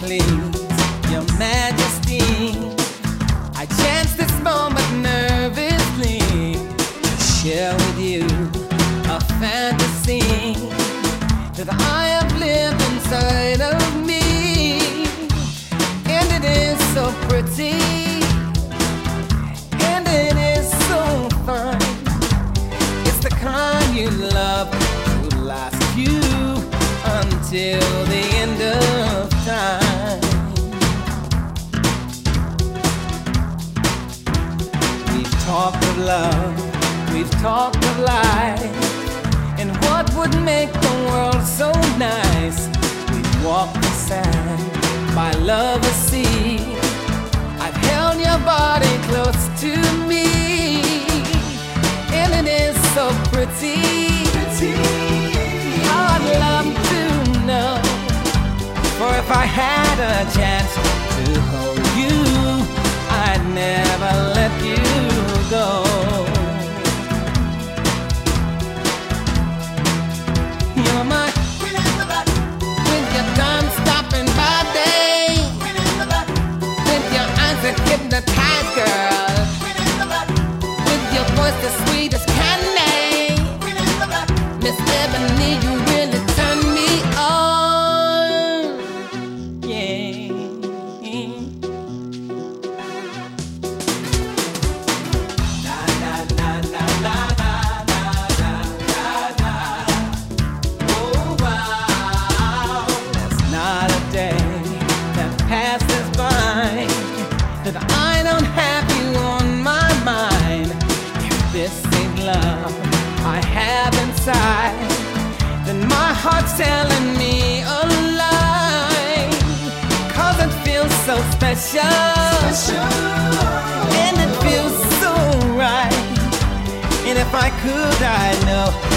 please, Your Majesty. I chance this moment nervously to share with you a fantasy that I have lived inside of me, and it is so pretty, and it is so fun. It's the kind you love to last you until the end of time. We've talked of love, we've talked of life, and what would make the world so nice. We've walked the sand by lover's sea. I've held your body close to me, and it is so pretty. I'd love to know, for if I had a chance to hold you, I'd never let you go. You're my queen in the back, with your gun-stopping body, queen in the back, with your eyes that hypnotize, girl, queen in the back, with your voice the sweetest candy, queen in the back, Miss Ebony, you really turn me on, yeah. Na na na na na na na na na. Oh wow, there's not a day that passes by that I don't have you on my mind. If this ain't love I have inside, then my heart's telling me a lie. 'Cause it feels so special, and it feels so right. And if I could, I know